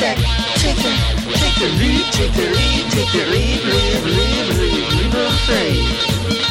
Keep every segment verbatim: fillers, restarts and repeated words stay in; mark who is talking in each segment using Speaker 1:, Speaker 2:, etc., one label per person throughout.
Speaker 1: that, take the, take the lead, take the lead, take the lead, lead, lead, lead, lead of faith.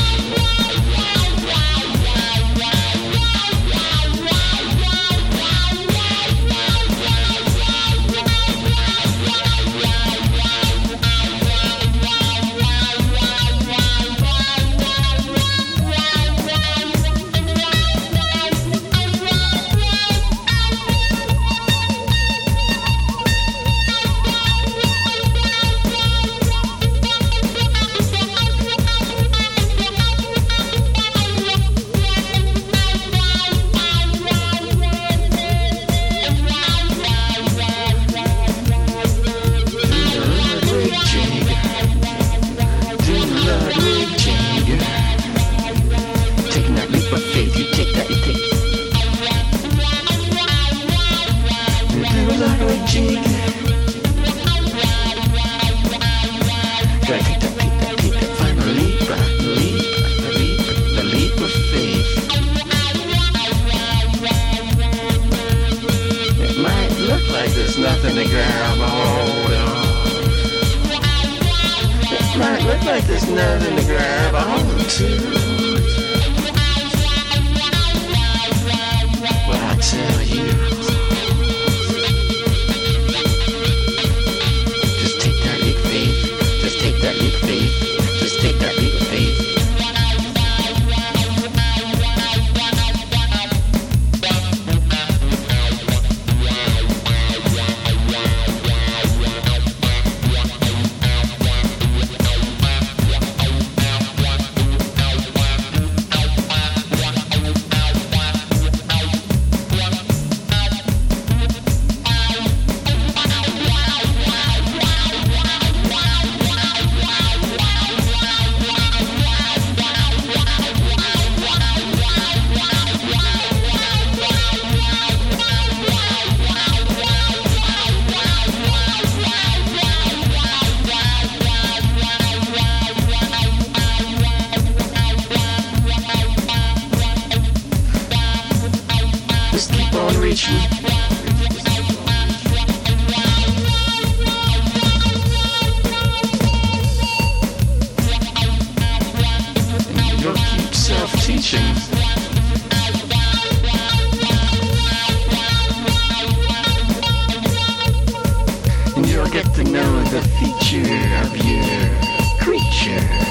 Speaker 1: Nothing to grab a hold of. It might look like there's nothing to grab a hold to. But I tell you, just take that leap of faith. Just take that leap of faith. Just take that leap of faith. Just keep on reaching. And you'll keep self-teaching. And you'll get to know the feature of your creature.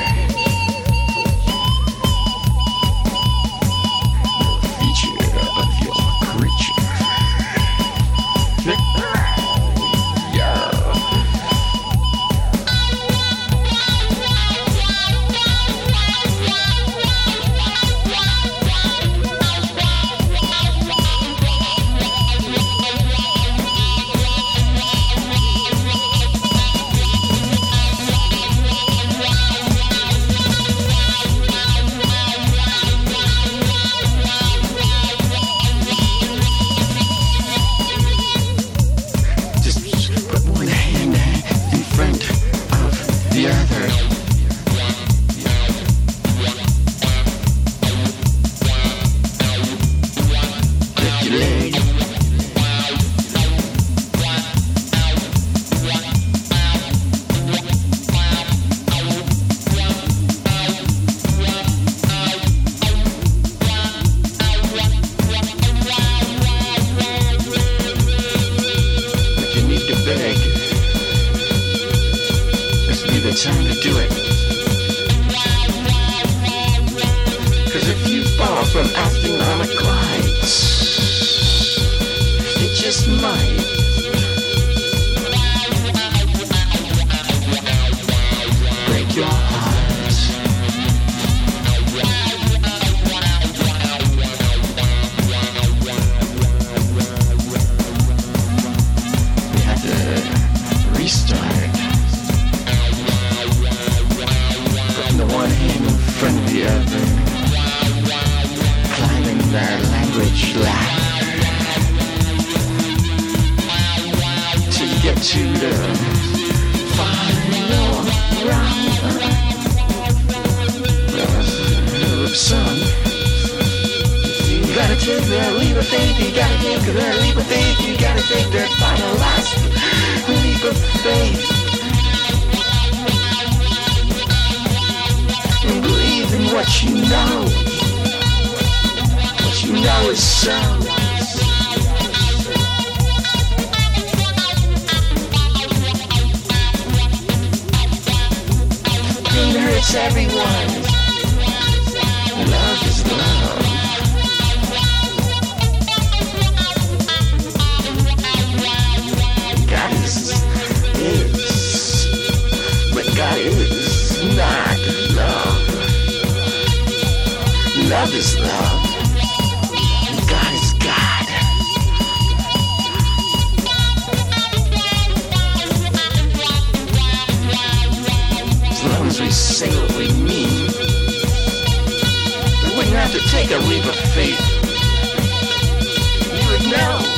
Speaker 1: Time to do it. Cause if you fall from astronomical heights, it just might break your heart. We had to restart. One hand in front of the other, climbing that language ladder till you get to the final round of the sun. You gotta take that leap of faith, you gotta take that leap of faith, you gotta take that final last leap of faith and believe in what you know. What you know is so. Pain hurts everyone. Love is love. God is, is, but God is not love. Love is love. God is God. As long as we say what we mean, we wouldn't have to take a leap of faith. You would know.